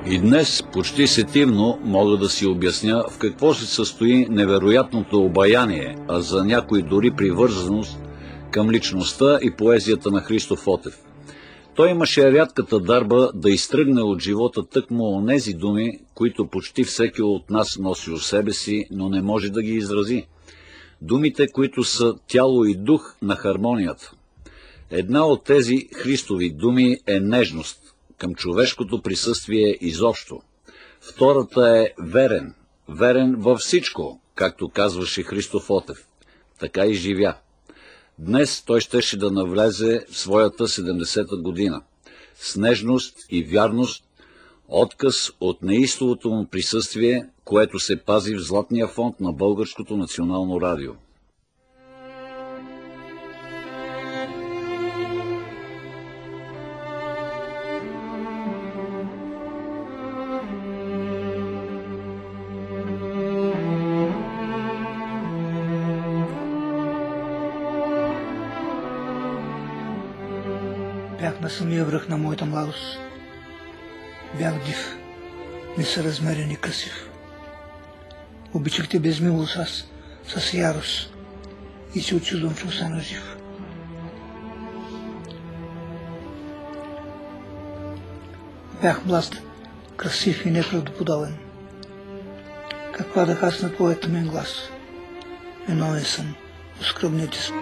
И днес почти сетивно мога да си обясня в какво се състои невероятното обаяние, а за някой дори привързаност към личността и поезията на Христо Фотев. Той имаше рядката дарба да изтръгне от живота тъкмо онези думи, които почти всеки от нас носи у себе си, но не може да ги изрази. Думите, които са тяло и дух на хармонията. Една от тези Христови думи е нежност към човешкото присъствие изобщо. Втората е верен, верен във всичко, както казваше Христо Фотев. Така и живя. Днес той щеше да навлезе в своята 70-та година. С нежност и вярност, отказ от неистовото му присъствие, което се пази в златния фонд на Българското национално радио. Бях на самия връх на моята младост. Бях див, несъразмерен и красив. Обичах те без милост аз, с ярост, и се очудвам, че остана жив. Бях млад, красив и неправдоподобен. Как падах аз на твоя тъмен глас. Виновен съм, оскръбнете се.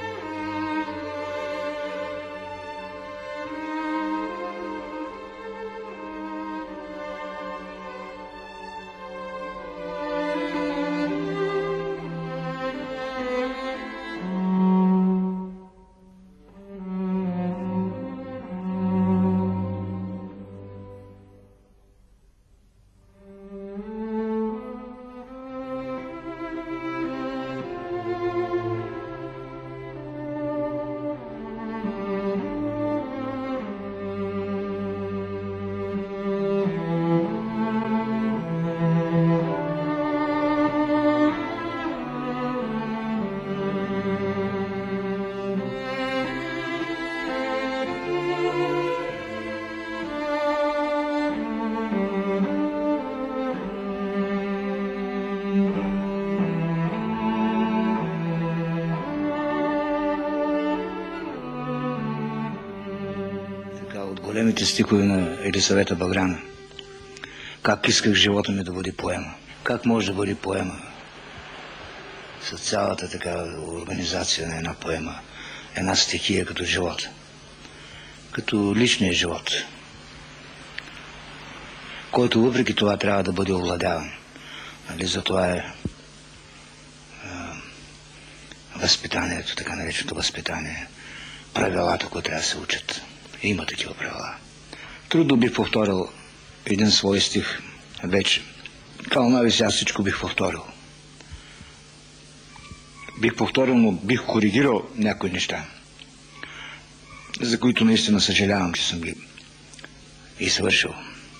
Големите стихове на Елисавета Багряна. Как исках живота ми да бъде поема. Как може да бъде поема с цялата такава организация на една поема, една стихия като живот, като личния живот, който въпреки това трябва да бъде овладяван. Нали? Затова е възпитанието, така нареченото възпитание, правилата, които трябва да се учат. Има такива правила. Трудно бих повторил един свой стих вече. Калнави сега всичко бих повторил. Бих повторил, но бих коригирал някои неща, за които наистина съжалявам, че съм ги извършил.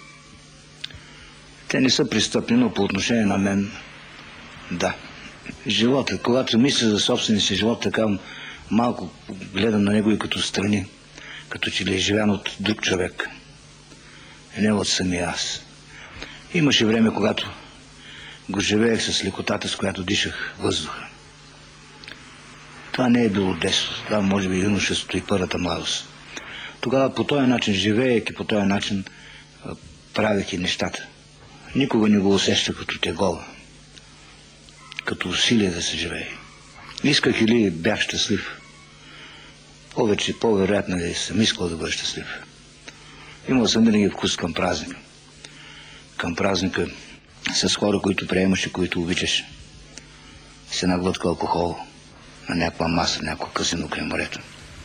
Те не са престъпни, но по отношение на мен, да. Живота, когато мисля за собствения си живот, така малко гледам на него и като страни, като че ли е живян от друг човек, не от самия аз. Имаше време, когато го живеех с лекотата, с която дишах въздуха. Това не е било детство, това може би юношеството и първата младост. Тогава по този начин живеех и по този начин правех и нещата. Никога не го усещах като тегола, като усилие да се живее. Исках или бях щастлив. Повече, по-вероятно да съм искал да бъда щастлив. Имал съм винаги вкус към празника. Към празника с хора, които приемаш и които обичаш. С една глътка алкохол на някаква маса, някакво казино край морето.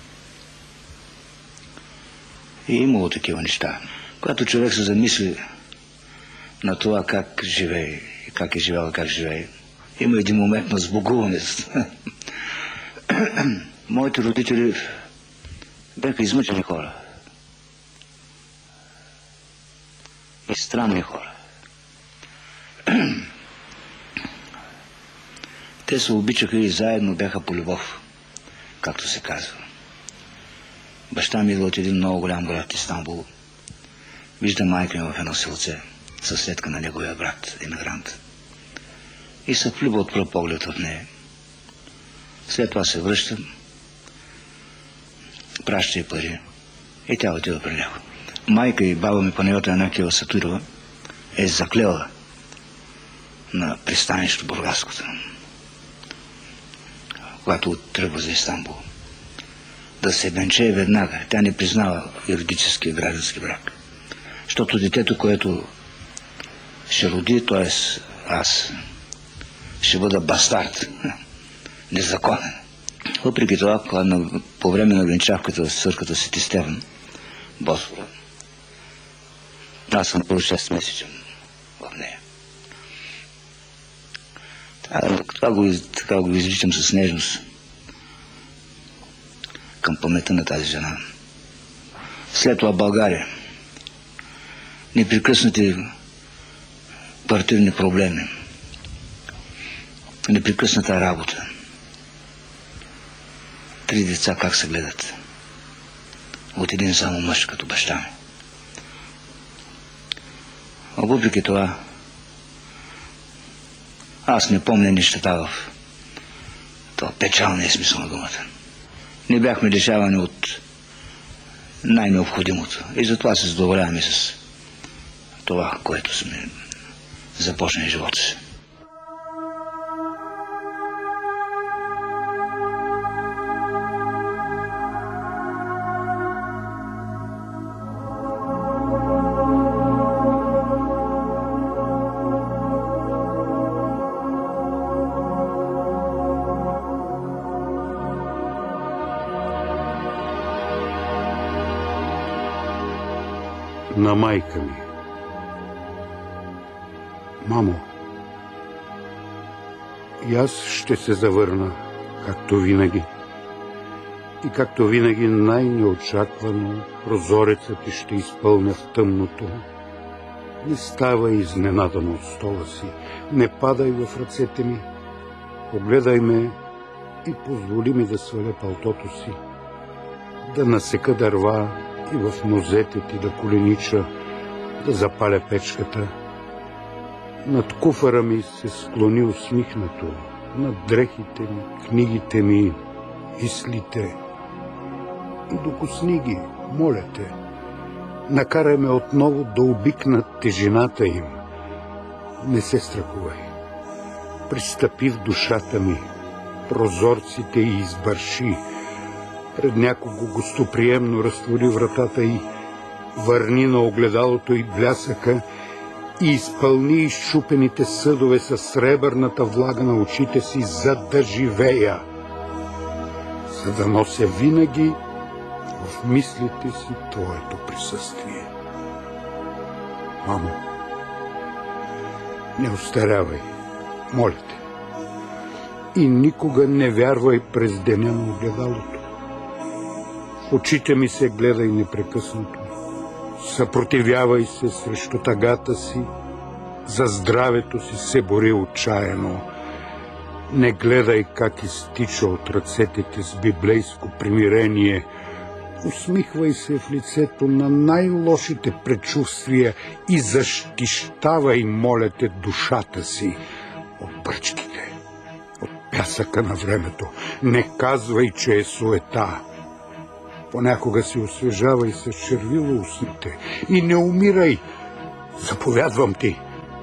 И имало такива неща. Когато човек се замисли на това как живее, и как е живял, как живее, има един момент на сбогуване. Моите родители бяха измъчени хора. И странни хора. Те се обичаха и заедно бяха по любов, както се казва. Баща ми идва от един много голям град, Истанбул. Виждам майка ми в едно селце, съседка на неговия брат, емигрант. И се влюбва от пръв поглед в нея. След това се връщам, праща и пари и тя отива при него. Майка и баба ми Панайота Янакиева Сатурова е заклела на пристанището Бургаското, когато тръгва за Истанбул, да се венчае веднага. Тя не признава юридически и граждански брак. Защото детето, което ще роди, т.е. аз, ще бъда бастард, незаконен. Въпреки това, по време на венчавката в църквата Свети Стефан, Босфора, аз съм бил 6-месечен в нея. Така го изричам с нежност към паметта на тази жена. След това България. Непрекъснати партийни проблеми. Непрекъсната работа. 3 деца как се гледат. От един само мъж като баща ми. А въпреки това, аз не помня нещата в това печалния смисъл на думата. Не бяхме лишавани от най-необходимото. И затова се задоволяваме с това, което сме започнали живота си. На майка ми. Мамо, и аз ще се завърна, както винаги. И както винаги най-неочаквано прозорецът ти ще изпълня в тъмното. Не ставай изненадано от стола си, не падай в ръцете ми, погледай ме и позволи ми да сваля палтото си, да насека дърва и в нозете ти да коленича, да запаля печката. Над куфара ми се склони усмихнато, над дрехите ми, книгите ми, мислите. Докосни ги, моля те. Накарай ме отново да обикна тежината им. Не се страхувай. Пристъпи в душата ми, прозорците и избърши. Пред някого гостоприемно разтвори вратата й, върни на огледалото и блясъка и изпълни изшупените съдове със сребърната влага на очите си, за да живея, за да нося винаги в мислите си твоето присъствие. Мамо, не остарявай, моля те, и никога не вярвай през деня на огледалото. В очите ми се гледай непрекъснато, съпротивявай се срещу тъгата си, за здравето си се бори отчаяно. Не гледай как изтича от ръцете ти с библейско примирение. Усмихвай се в лицето на най-лошите предчувствия и защищавай, моля те, душата си от бръчките, от пясъка на времето. Не казвай, че е суета. Понякога си освежавай с червило устните и не умирай. Заповядвам ти.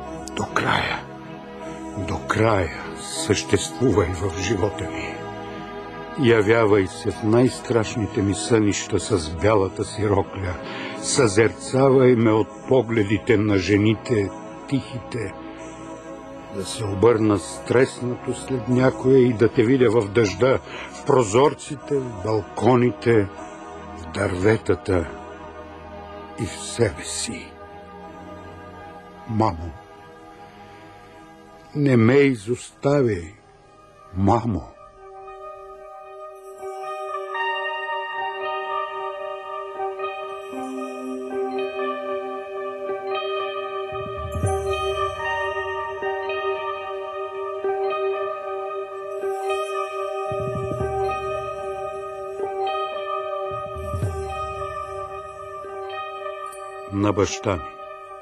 До края съществувай в живота ми. Явявай се в най-страшните ми сънища с бялата си рокля. Съзерцавай ме от погледите на жените, тихите. Да се обърна стреснато след някоя и да те видя в дъжда, в прозорците, в балконите, в дърветата и в себе си. Мамо, не ме изоставяй, мамо. на баща ми.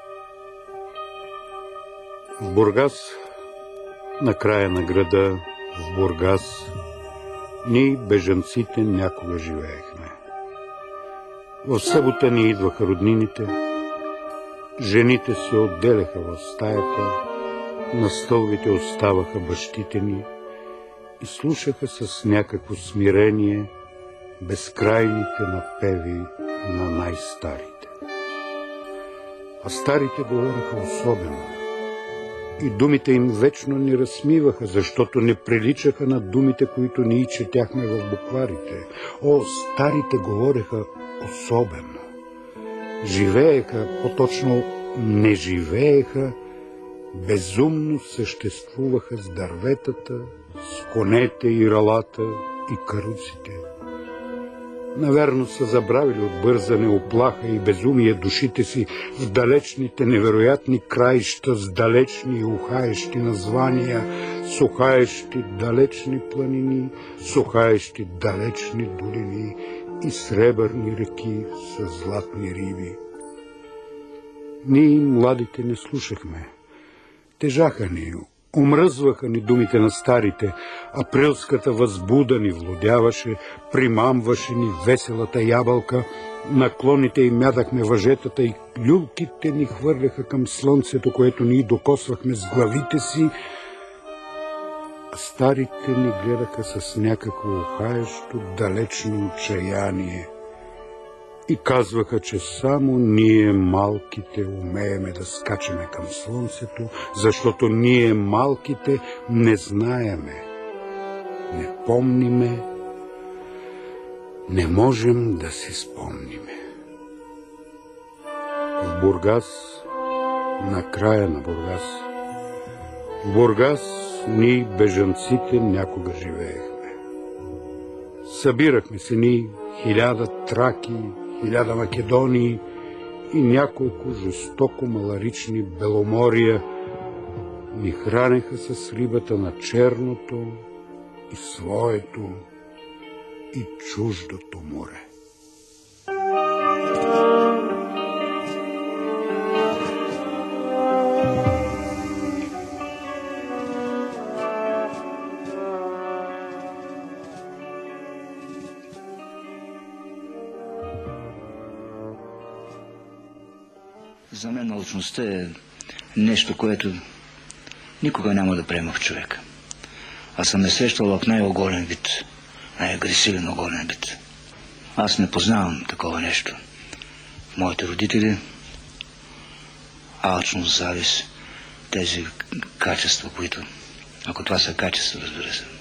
В Бургас, на края на града, в Бургас, ние, бежанците, някога живеехме. В събота ни идваха роднините, жените се отделяха в стаята, на стълбите оставаха бащите ни и слушаха с някакво смирение безкрайните напеви на най-старите. А старите говореха особено и думите им вечно ни разсмиваха, защото не приличаха на думите, които ние четяхме в букварите. О, старите говореха особено. Живееха, по-точно не живееха, безумно съществуваха с дърветата, с конете и ралата и каруците. Наверно са забравили от бързане, оплаха и безумие душите си в далечните невероятни краища с далечни и ухаещи названия, с ухаещи далечни планини, с ухаещи далечни долини и сребърни реки с златни риби. Ние, младите, не слушахме. Тежаха ни, омръзваха ни думите на старите, априлската възбуда ни влудяваше, примамваше ни веселата ябълка, наклоните й мядахме въжетата и люлките ни хвърляха към слънцето, което ние докосвахме с главите си, а старите ни гледаха с някакво ухаещо далечно отчаяние и казваха, че само ние малките умееме да скачаме към слънцето, защото ние малките не знаеме, не помниме, не можем да си спомниме. В Бургас, на края на Бургас, в Бургас ние, бежанците, някога живеехме. Събирахме се ние 1000 траки, 1000 Македонии и няколко жестоко маларични Беломория ни хранеха с рибата на черното и своето и чуждото море. За мен научността е нещо, което никога няма да приема в човека. Аз съм я срещал в най-оголен вид, най-агресивен оголен вид. Аз не познавам такова нещо. В моите родители алчност, завист, тези качества, които, ако това са качества, разбира се,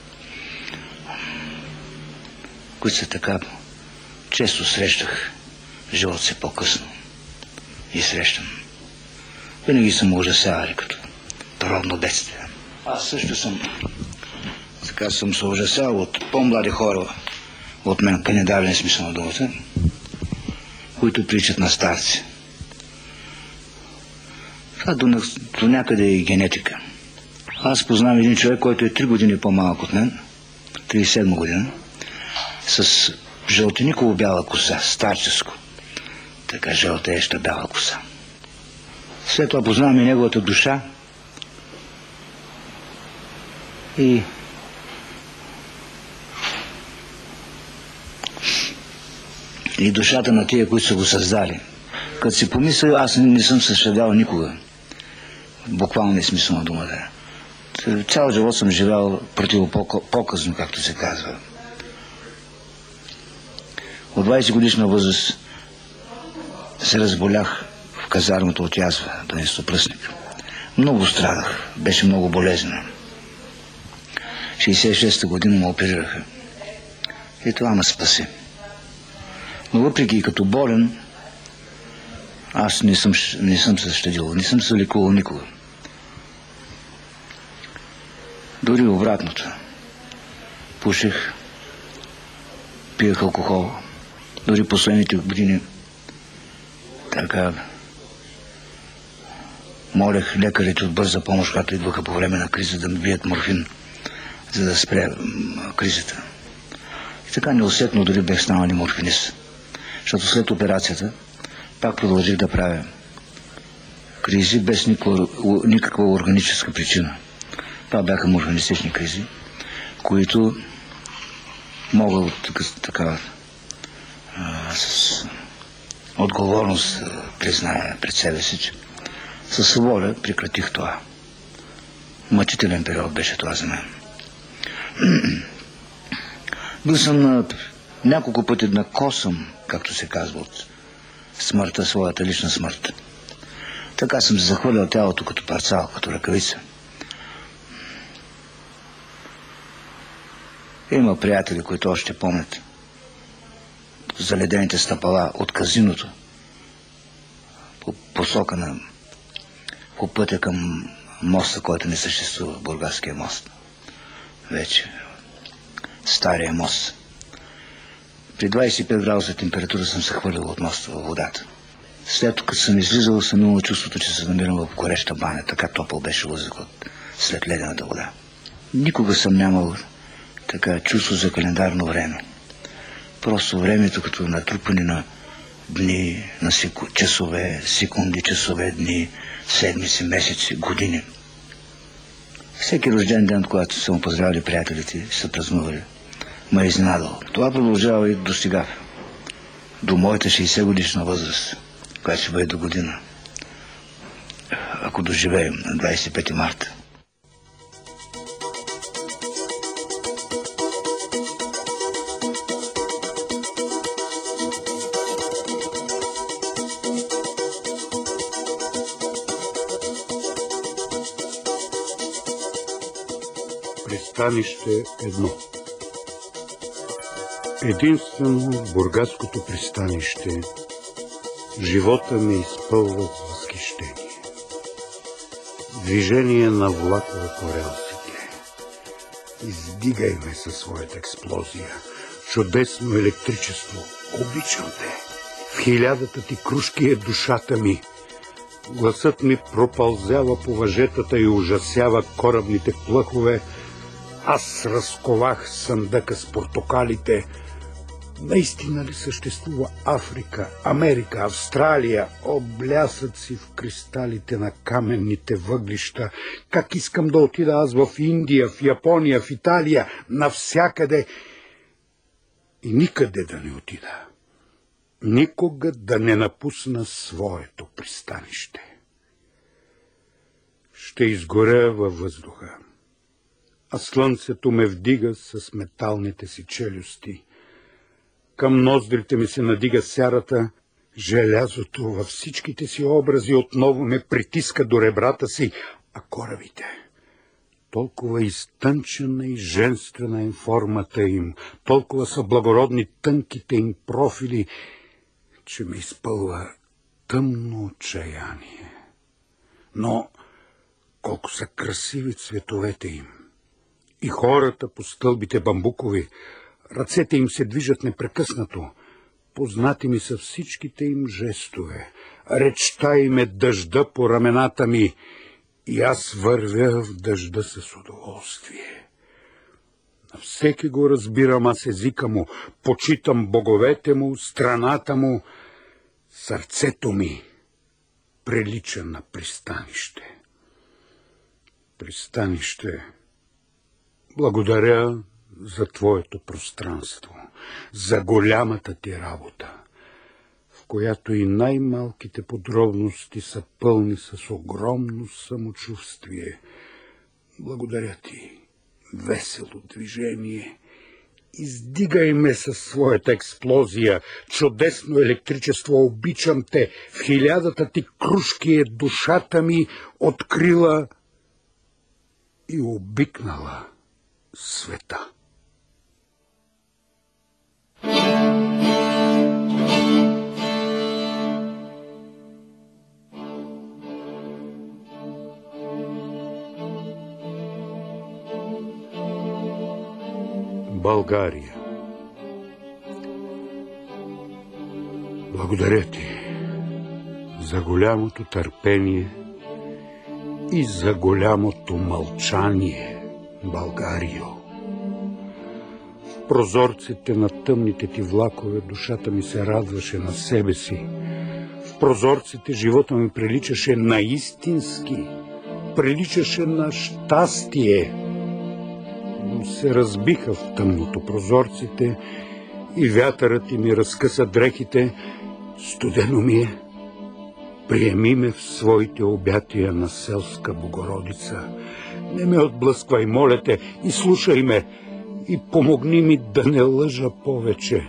които са така, често срещах в живота си по-късно и срещам. Винаги съм ужасявали като природно бедствие. Аз също съм се ужасявал от по-млади хора от мен, канедален смисъл на думата, които приличат на старци. Това до някъде е и генетика. Аз познавам един човек, който е 3 години по-малък от мен, 37 година, с жълтеникова бяла коса, старческо. Така жълтееща бяла коса. След това познавам и неговата душа и душата на тия, които са го създали. Като си помисля, аз не съм съжалявал никога. В буквалния смисъл на думата. Цял живот съм живял противопоказно, както се казва. От 20 годишна възраст се разболях в казармата от язва, дънестопръсник. Много страдах, беше много болезнено. 66-та година ме оперираха. И това ме спаси. Но въпреки и като болен, аз не съм се щадил, не съм се лекувал никога. Дори обратното. Пушех, пиех алкохол. Дори последните години така молех лекарите от бърза помощ, когато идваха по време на криза, да ми бият морфин, за да спре кризата. И така неусетно дори бех станал и морфинист. Защото след операцията Пак продължих да правя кризи без никаква органическа причина. Това бяха морфинистични кризи, които мога с отговорност призная пред себе си, че със воля прекратих това. Мъчителен период беше това за мен. Бил съм няколко пъти на косъм, както се казва, от смъртта, своята лична смърт. Така съм се захвърлял тялото като парцал, като ръкавица. Има приятели, които още помнят заледените стъпала от казиното по посока по пътя към моста, който не съществува, Бургаския мост. Вече стария мост. При 25 градуса температура съм се хвърлял от моста във водата. След като съм излизал, съм имал чувството, че се намирам в гореща баня. Така топъл беше въздухът след ледената вода. Никога съм нямал така чувство за календарно време. Просто времето като натрупани на дни, на часове, секунди, часове, дни, седмици, месеци, години. Всеки рожден ден, когато са му поздравили приятелите, са празнували, ме е изненадал. Това продължава и до сега. До моята 60 годишна възраст, която ще бъде до година. Ако доживеем на 25 марта. Пристанище 1. Единствено в бургаското пристанище живота ме изпълва с възхищение. Движение на влакове по релсите. Издигай ме със своята експлозия. Чудесно електричество. Обичам те. В хилядата ти крушки е душата ми. Гласът ми пропълзява по въжетата и ужасява корабните плъхове. Аз разковах съндъка с портокалите. Наистина ли съществува Африка, Америка, Австралия? Облясат си в кристалите на каменните въглища. Как искам да отида аз в Индия, в Япония, в Италия, навсякъде. И никъде да не отида. Никога да не напусна своето пристанище. Ще изгоря във въздуха. А слънцето ме вдига с металните си челюсти. Към ноздрите ми се надига сярата, желязото във всичките си образи отново ме притиска до ребрата си, а корабите. Толкова изтънчена и женствена е формата им, толкова са благородни тънките им профили, че ме изпълва тъмно отчаяние. Но колко са красиви цветовете им! И хората по стълбите бамбукови, ръцете им се движат непрекъснато. Познати ми са всичките им жестове. Речта им е дъжда по рамената ми и аз вървя в дъжда с удоволствие. На всеки го разбирам аз езика му, почитам боговете му, страната му, сърцето ми прилича на пристанище. Пристанище, благодаря за твоето пространство, за голямата ти работа, в която и най-малките подробности са пълни с огромно самочувствие. Благодаря ти, весело движение. Издигай ме със своята експлозия, чудесно електричество, обичам те, в хилядата ти крушки е душата ми, открила и обикнала света. България. Благодаря ти за голямото търпение и за голямото мълчание, Българио. В прозорците на тъмните ти влакове душата ми се радваше на себе си. В прозорците живота ми приличаше на истински, приличаше на щастие. Но се разбиха в тъмното прозорците и вятърът ми разкъса дрехите. Студено ми е. Приеми ме в своите обятия на селска Богородица. Не ме отблъсквай, моля те, и слушай ме, и помогни ми да не лъжа повече.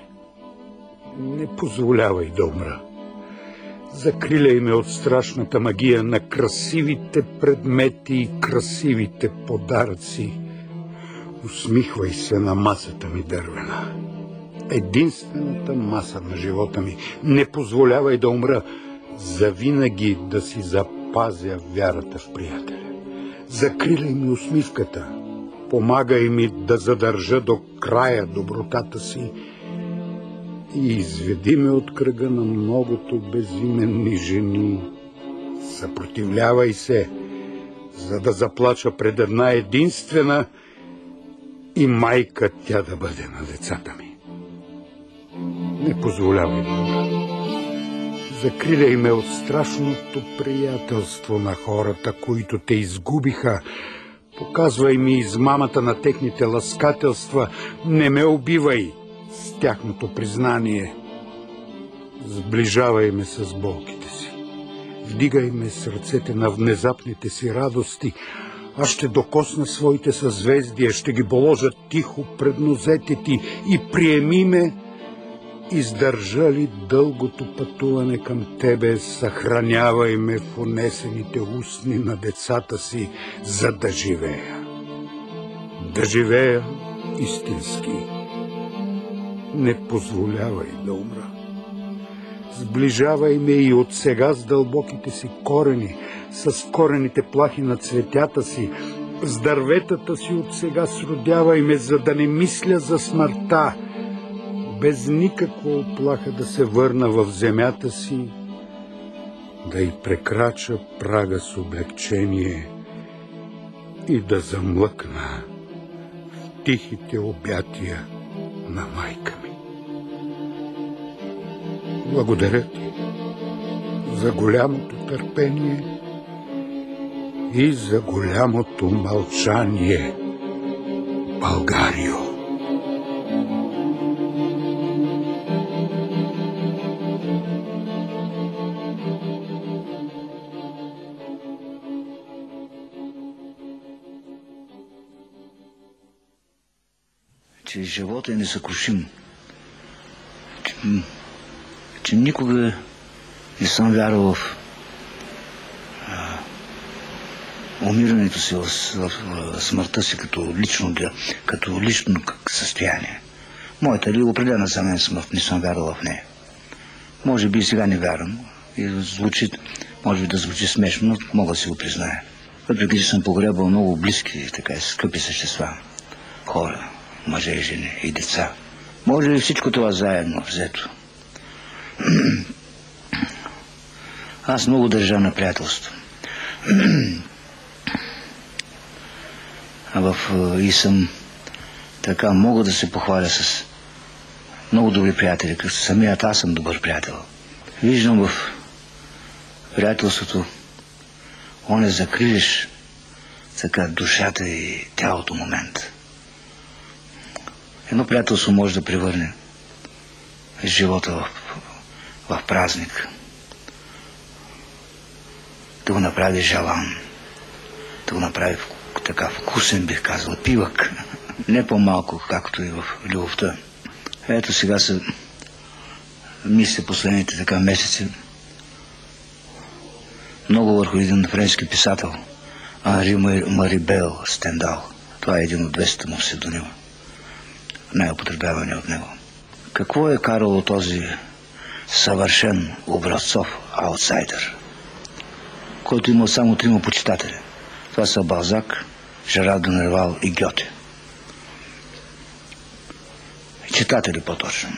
Не позволявай да умра. Закриляй ме от страшната магия на красивите предмети и красивите подаръци. Усмихвай се на масата ми дървена. Единствената маса на живота ми. Не позволявай да умра. Завинаги да си запазя вярата в приятеля. Закриляй ми усмивката. Помагай ми да задържа до края добротата си и изведи ме от кръга на многото безименни жени. Съпротивлявай се, за да заплача пред една единствена и майка тя да бъде на децата ми. Не позволявай да умра. Закриляй ме от страшното приятелство на хората, които те изгубиха. Показвай ми измамата на техните ласкателства. Не ме убивай с тяхното признание. Сближавай ме с болките си. Вдигай ме с ръцете на внезапните си радости. Аз ще докосна своите съзвездия, ще ги положа тихо пред нозете ти и приеми ме. Издържа ли дългото пътуване към тебе, съхранявай ме в унесените устни на децата си, за да живея. Да живея истински. Не позволявай да умра. Сближавай ме и от сега с дълбоките си корени, с корените плахи на цветята си, с дърветата си от сега сродявай ме, за да не мисля за смъртта, без никаква оплаха да се върна в земята си, да й прекрача прага с облегчение и да замлъкна в тихите обятия на майка ми. Благодаря ти за голямото търпение и за голямото мълчание, Българио. Че животът е несъкрушим. Че никога не съм вярвал в умирането си, в смъртта си като лично състояние. Моята ли определена за мен смърт, не съм вярвал в нея. Може би и сега не вярвам. И може би да звучи смешно, но мога да си го призная. Въпреки че съм погребал много близки, така и скъпи същества. Хора, мъже и жени и деца. Може ли всичко това заедно взето? Аз много държа на приятелство. И съм така, мога да се похваля с много добри приятели, като самият аз съм добър приятел. Виждам в приятелството оне закрилиш така душата и тялото момент. Едно приятелство може да превърне живота в празник. Да го направи жалан. Да го направи така вкусен, бих казал, пивък. Не по-малко, както и в любовта. Ето сега са мисля последните така месеци много върху един френски писател, Анри Марибел Стендал. Това е един от 200 му псевдонима. Най-употребявани от него. Какво е карало този съвършен образцов аутсайдер, който имал само 3 почитатели? Това са Балзак, Жерар де Нервал и Гьоте. Читатели по-точно.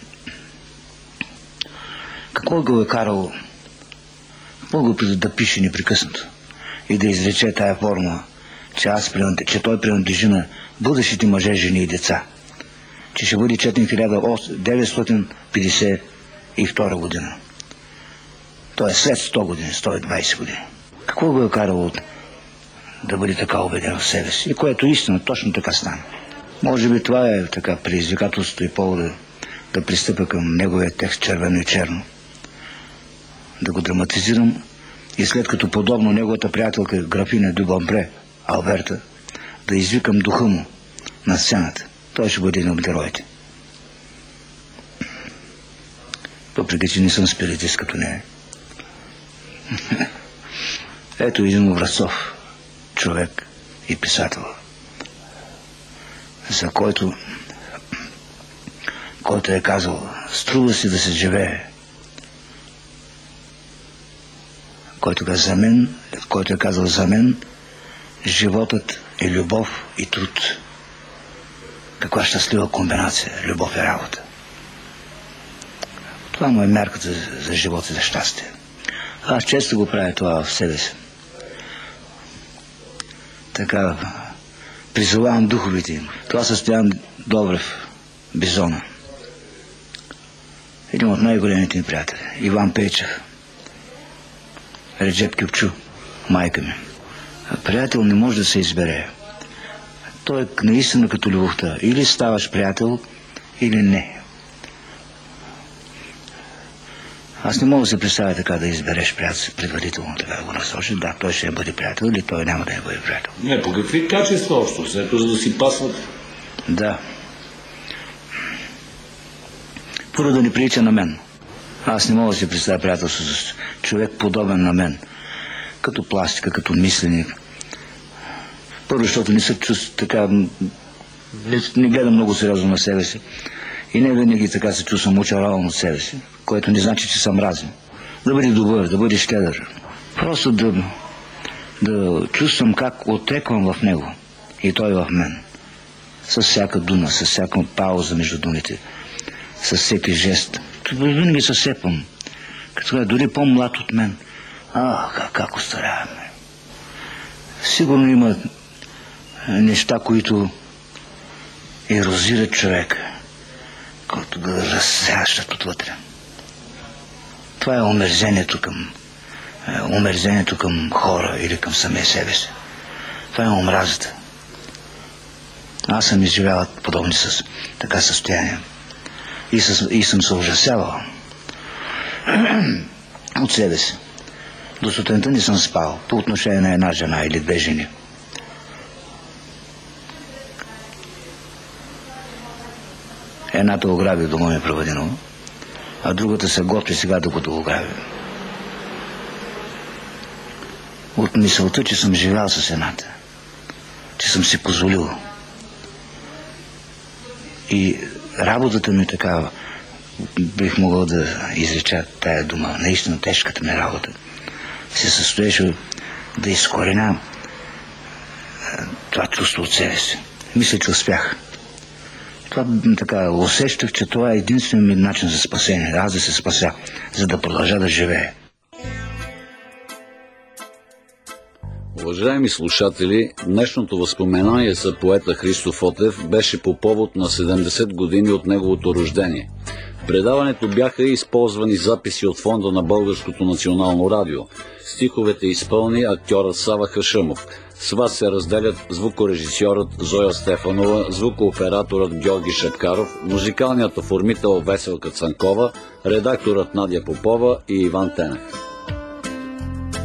Какво го е карало? Какво го да пише непрекъснато и да изрече тая формула, че той принадлежи на бъдещите мъже, жени и деца, че ще бъде четен 1952 година. Той е след 100 години, 120 години. Какво го е карало да бъде така убеден в себе си? И което истина, точно така стана. Може би това е така предизвикателството и повода да пристъпя към неговия текст червено и черно. Да го драматизирам и след като подобно неговата приятелка графиня Дюбомпре, Алберта, да извикам духа му на сцената. Той ще бъде един от героите. Въпреки че не съм спиритист като не. Ето един образцов човек и писател, за който е казал: струва си да се живее. Който е казал: за мен животът е любов и труд. Каква щастлива комбинация, любов и работа. Това му е мярката за живот и за щастие. Аз често го правя това в себе си. Така призовавам духовите им. Това състоян Добрев, Бизона. Един от най-големите ми приятели. Иван Пейчев. Реджеп Кюпчу, майка ми. Приятел не може да се избере. Той е наистина като любовта. Или ставаш приятел, или не. Аз не мога да се представя така да избереш приятел предварително, така да го насочиш. Да, той ще бъде приятел или той няма да не бъде приятел. Не, по какви качества общо? След за да си пасват? Да. Първо да ни прилича на мен. Аз не мога да си представя приятелство с човек подобен на мен. Като пластика, като мисленик. Първо, защото не се чувства така... Не гледам много сериозно на себе си. И не винаги така се чувствам очарован от себе си, което не значи, че съм разен. Да бъде добър, да бъде щедър. Просто да чувствам как отеквам в него и той в мен. С всяка дума, с всяка пауза между думите, с всеки жест. Винаги се сепвам. Като е дори по-млад от мен. Как остаряваме. Сигурно има неща, които ерозират човека, който да разсящат отвътре. Това е омерзението към хора или към самия себе си. Това е омразата. Аз съм изживявал подобни с така състояние. И съм се ужасявал от себе си. До сутринта не съм спал по отношение на една жена или две жени. Едната ограби дома ми проведено, а другата се готви сега, докато го ограби. От мисълта, че съм живял с едната, че съм си позволил. И работата ми такава, бих могъл да изреча тая дума, наистина тежката ми работа, се състоеше да изкореня това чувство от себе си. Мисля, че успях. Това така усещах, че това е единствен ми начин за спасение. Аз да се спася, за да продължа да живея. Уважаеми слушатели, днешното възпоменание за поета Христо Фотев беше по повод на 70 години от неговото рождение. В предаването бяха използвани записи от фонда на Българското национално радио. Стиховете изпълни актьорът Сава Хашъмов. С вас се разделят звукорежисьорът Зоя Стефанова, звукооператорът Георги Шапкаров, музикалният оформител Веселка Цанкова, редакторът Надя Попова и Иван Тенев.